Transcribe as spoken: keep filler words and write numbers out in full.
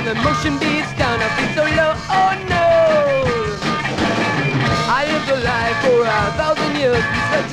and the motion beats down, I feel so low, oh no. I lived a life for a thousand years,